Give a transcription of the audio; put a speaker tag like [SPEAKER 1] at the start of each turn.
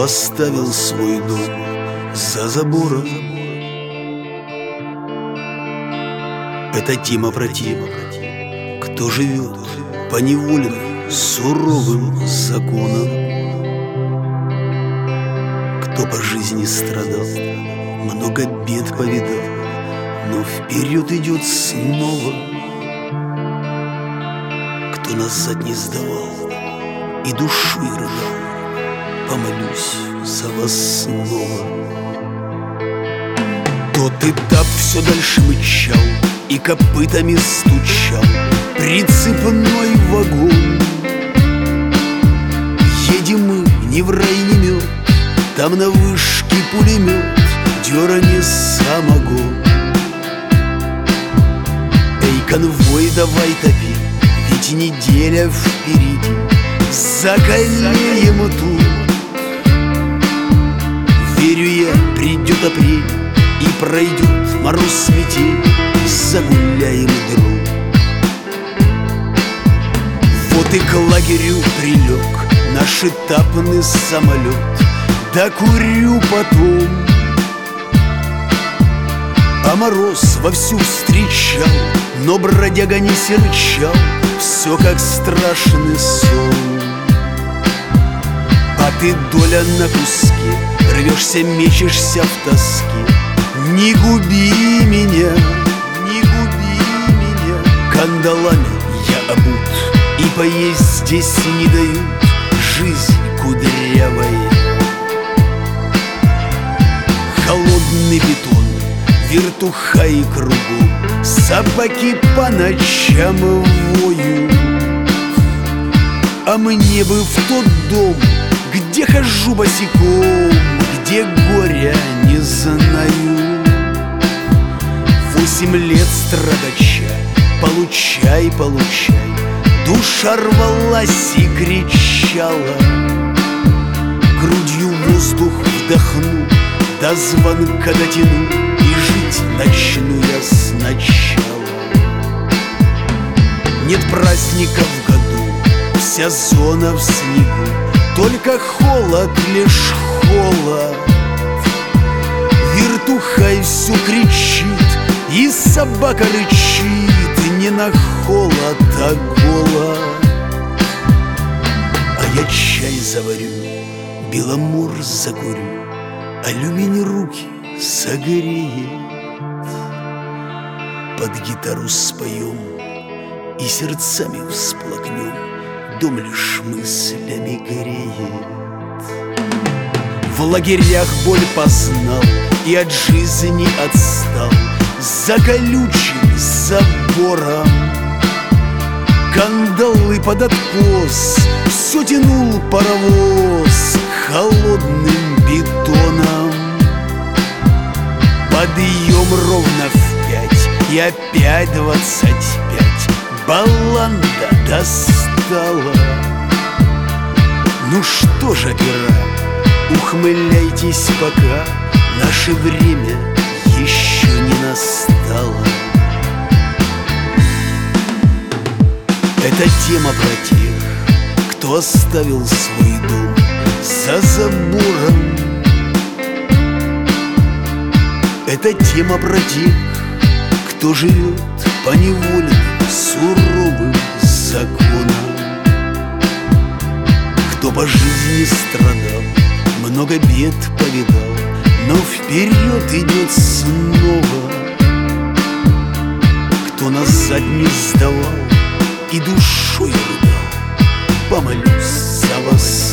[SPEAKER 1] оставил свой дом за забором. Это тема про тех, кто живет поневоленным суровым законом, кто по жизни страдал, много бед повидал, но вперед идет снова, кто назад не сдавал и душой рыдал. Помолюсь за вас снова. Тот этап все дальше мычал и копытами стучал прицепной вагон. Едем мы ни в рай, ни мед, там на вышке пулемет, дёрани самогон. Эй, конвой, давай топи, ведь неделя впереди, закалеем тут. Верю я, придет апрель и пройдет мороз метель, загуляем друг. Вот и к лагерю прилег наш этапный самолет, докурю потом. А мороз вовсю встречал, но бродяга не серчал, все как страшный сон. А ты, доля, на куске, рвешься, мечешься в тоске. Не губи меня, не губи меня. Кандалами я обут, и поесть здесь не дают. Жизнь кудрявая, холодный бетон, вертуха и кругом, собаки по ночам воют. А мне бы в тот дом, где хожу босиком, где горя не знаю. 8 лет страдача, получай, получай. Душа рвалась и кричала, грудью воздух вдохну, до звонка дотяну, и жить начну я сначала. Нет праздника в году, вся зона в снегу, только холод, лишь холод. Вертухай все кричит, и собака рычит, не на холод, а голод. А я чай заварю, беломор закурю, алюминий руки согреет. Под гитару споем и сердцами всплакнем, дом лишь мыслями греет. В лагерях боль познал и от жизни отстал, за колючим забором. Кандалы под откос, все тянул паровоз холодным бетоном. Подъем ровно в 5 и опять 25. Баланда достала. Ну что же, опера, ухмыляйтесь пока, наше время еще не настало. Это тема про тех, кто оставил свой дом за забором. Это тема про тех, кто живет поневоленным суровым законом, кто по жизни страдал, много бед повидал, но вперед идет снова, кто назад не сдавал и душой рыдал. Помолюсь за вас